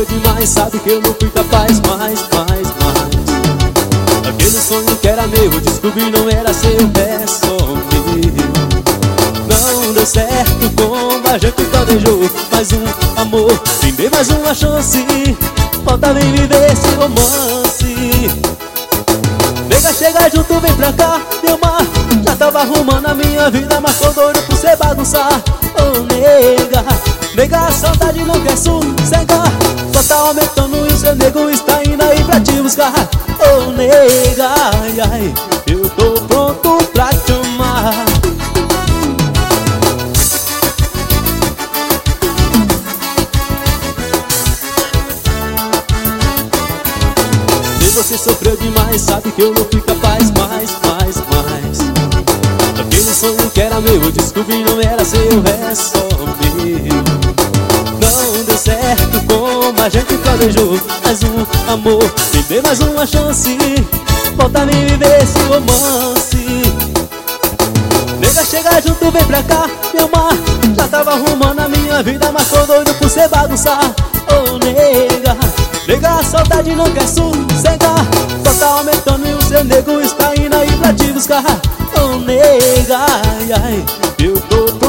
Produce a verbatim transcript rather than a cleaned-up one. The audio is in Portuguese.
sofreu demais, sabe que eu não fui capaz mais, mais, mais. Aquele sonho que era meu, eu descobri não era seu, é só meu. Não deu certo como a gente planejou, mais um amor, me dê mais uma chance. Volta, vem viver esse romance. Nega, chega junto, vem pra cá, meu mar. Já tava arrumando a minha vida, mas tô doido por cê bagunçar. Oh, nega, nega, a saudade não quer sossegar. Só tá aumentando e o seu nego está indo aí pra te buscar. Oh, nega, ai, ai, eu tô pronto pra te amar. Você sofreu demais, sabe que eu não fui capaz mais, mais, mais. Aquele sonho que era meu, eu descobri não era seu, é só meu. Não deu certo como a gente planejou, mais um amor, me dê mais uma chance. Volta a me viver esse romance. Nega, chega junto, vem pra cá, meu mar. Já tava arrumando a minha vida, mas tô doido por cê bagunçar. Oh, nega, nega, a saudade não quer sossegar. Só tá aumentando e o seu nego está indo aí pra te buscar. Oh, nega, ai, ai, eu tô